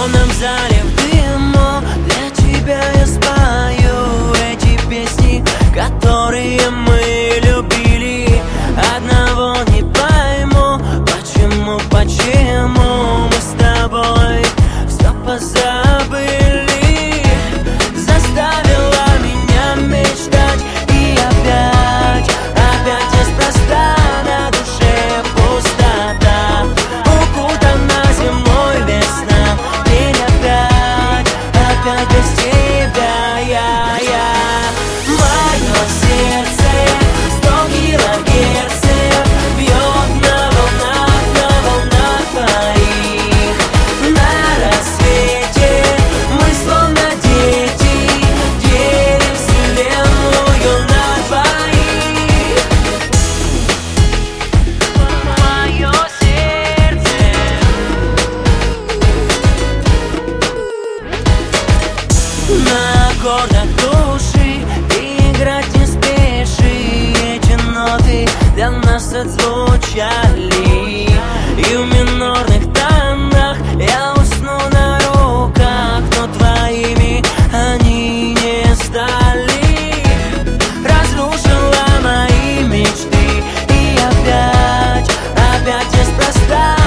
полном зале в дыму для тебя я спою эти песни, которые мы любили. Одного не пойму, почему мы с тобой все позабыли. Заставила меня мечтать, и опять неспроста на душе пустота. Укутана зимой весна, день опять без тебя я. Мое сердце 100 килогерцев бьет на волнах твоих. На рассвете мы словно дети делим вселенную на двоих. Мое сердце на аккордах души играть не спеши. Эти ноты для нас отзвучали, и в минорных тонах я усну на руках, но твоими они не стали. Разрушила мои мечты, и опять неспроста